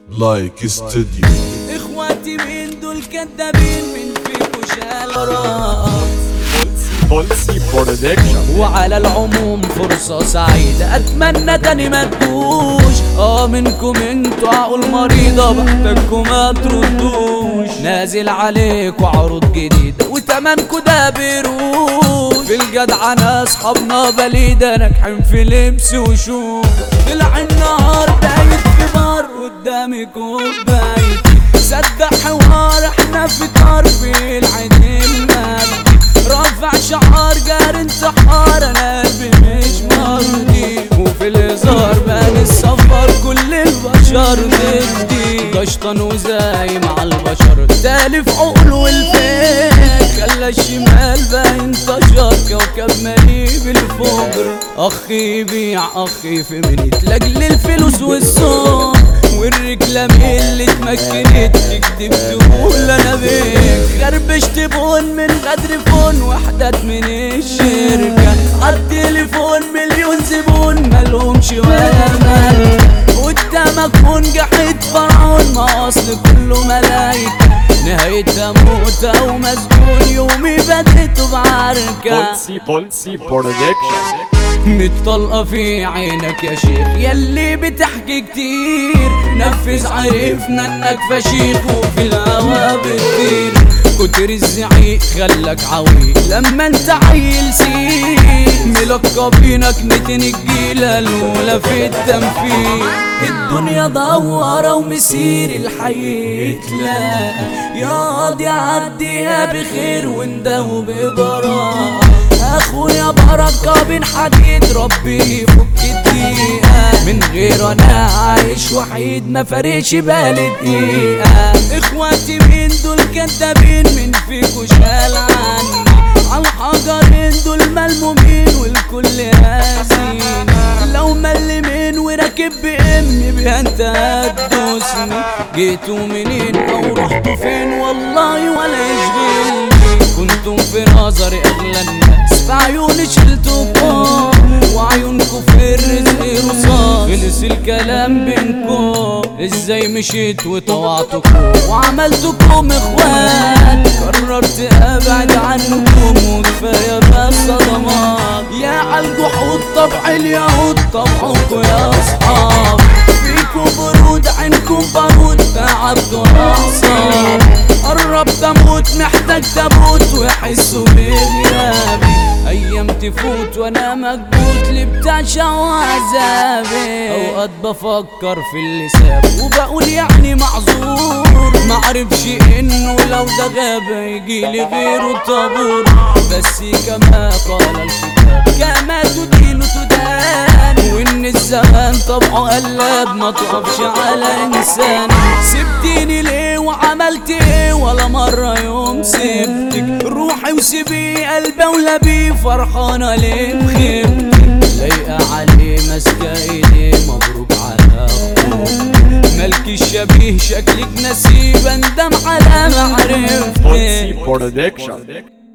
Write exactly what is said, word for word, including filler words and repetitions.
لايك استوديو. اخواتي مين دول كدابين، من فيكو شال بولسي برودكشن. وعلى العموم فرصة سعيدة، اتمنى تاني ما تجوش. اه منكم انتوا عقول مريضة، بحتاجكم ما تردوش. نازل عليكوا عروض جديدة وتمنكوا ده بيروش. في الجدعنة اصحابنا بليدة، ناجحين في لبس وشوش. طلع النهار بايت في بار قدامي كوبايتي، صدق حوار احنا في طرف العين المال. رافع شعار جار انتحار، انا قلبي مش مرضي. وفي الهزار بان السفر كل البشر ضدي. قشطن وزاي مع البشر تالف عقل والفين، خلى الشمال باين انتشر كوكب مليء بالفجر. اخي يبيع اخي في منيت لاجل الفلوس والصوت، والرجلة اللي اتمكنت تكدب تقول انا بيك. خربشت بون من غدر فون، وحدات من الشركة عالتليفون مليون زبون مالهمش ولا مال. قدامك منجحت فرعون، ما اصل كله ملايكة. نهايتها موتة ومسجون، يومي بديته بعركة. بولسي بولسي برودكشن. متطلقة في عينك يا شيخ يلي بتحكي كتير، نفذ عرفنا انك فشيخ وفي الهوا بتطير. كتر الزعيق خلك عويق لما انت عيل سيء، ملقبينك نتن الجيلة الاولى في التنفيذ. الدنيا دوارة ومسير الحي يتلاقى، يا قاضي عديها بخير ونداو ببراءة. اخويا بركة بين حديد، ربي يفك الدقيقة. من غير انا عايش وحيد، ما فارقش بالي دقيقة. اخواتي مين دول كدابين، من فيكو شال عني. عالحجرين دول ملمومين والكل هازين. لو ملمين وراكب بامي بيها انت هتدوسني. جيتوا منين او رحتوا فين والله ولا يشغلني. كنتم في نظري اغلى الناس، في عيوني شلتكم وعيونكم في الرزق رصاص. خلص الكلام بينكم، ازاي مشيت وطوعتكم وعملتكم اخوات. قررت ابعد عنكم وكفايه بس صدمات. يا عالجحود طبع اليهود طبعكم يا اصحاب. فيكم برود عينكم بارود، تعبتوا اعصاب. قربت اموت محتاج تابوت ويحسوا بغيابي. ايام تفوت وانا مكبوت لبتاع عذابي. اوقات بفكر في اللي ساب وبقول يعني معذور، معرفش انه لو ده غاب يجيلي غيره طابور. بس كما قال الكتاب كما تدين تدان، وان الزمان طبعه قلب ما تقفش على انسان. سبتيني ليه وعملت ايه، ولا مرة يوم سبتك. روحي وسيبي قلبي ولبي، فرحانة ليه بخيبتك. لايقة عليه ماسكة ايديه، مبروك على اخوك. ملك الشبيه شكلك نسيب، اندم على معرفتك. بولسي برودكشن.